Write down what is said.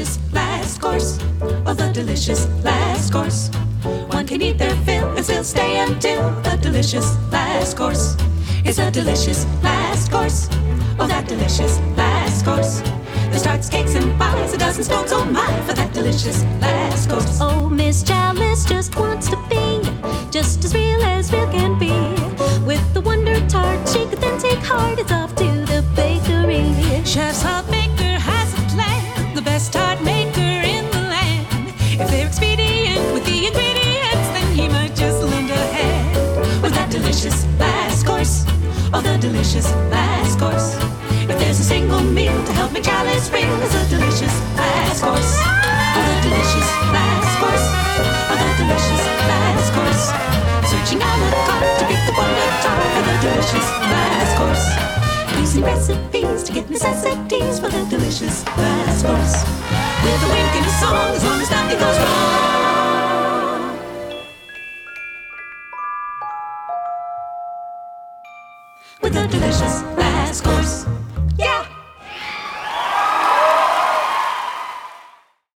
delicious last course. Oh, the delicious last course. One can eat their fill and still stay until the delicious last course. It's a delicious last course. Oh, that delicious last course. There's tarts, cakes, and pies, a dozen spoons, oh my, for that delicious last course. Oh, Miss Chalice just wants to be just as real can be. With the Wonder Tart, she could then take heart. It's off to the bakery. Chef Saltmaker has a plan, the best tart maker in the land. If they're expedient with the ingredients, then he might just lend a hand. With that delicious last course, oh, the delicious last course. If there's a single meal to help make Chalice real, it's a delicious last course. Oh, the delicious last course. Oh, the delicious last course. Searching a la carte to get the Wonder Tart for the delicious last course. Using recipes to get necessities for the delicious last course. With a wink and a song, as long as nothing goes wrong. With the delicious